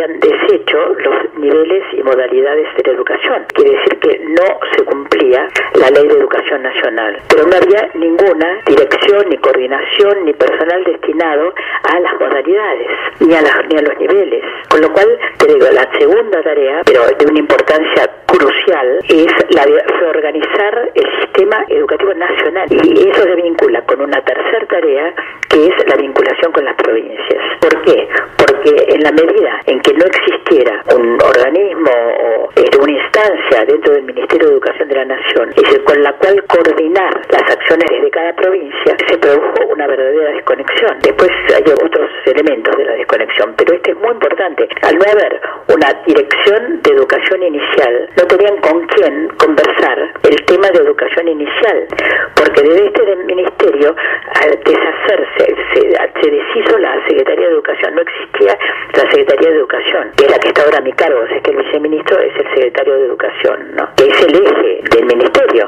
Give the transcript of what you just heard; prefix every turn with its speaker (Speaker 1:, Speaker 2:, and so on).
Speaker 1: habían deshecho los niveles y modalidades de la educación. Quiere decir que no se cumplía la Ley de Educación Nacional, pero no había ninguna dirección, ni coordinación, ni personal destinado a las modalidades, ni a los niveles. Con lo cual, te digo, la segunda tarea, pero de una importancia crucial, es la de reorganizar el sistema educativo nacional, y eso se vincula con una tercera tarea, que es la vinculación con las provincias. ¿Por qué? Porque en la medida en que no existiera un organismo o una instancia dentro del Ministerio de Educación de la Nación, es decir, con la cual coordinar las acciones desde cada provincia, se produjo una verdadera desconexión. Después hay otros elementos de la desconexión, pero este es muy importante. Al no haber una dirección de educación inicial, no tenían con quién conversar el tema de educación inicial, porque desde este ministerio, al deshacerse, se deshizo la Secretaría de Educación. No existía la Secretaría de Educación, que es la que está ahora a mi cargo. O sea, que el viceministro es el secretario de Educación, ¿no? Que es el eje del ministerio.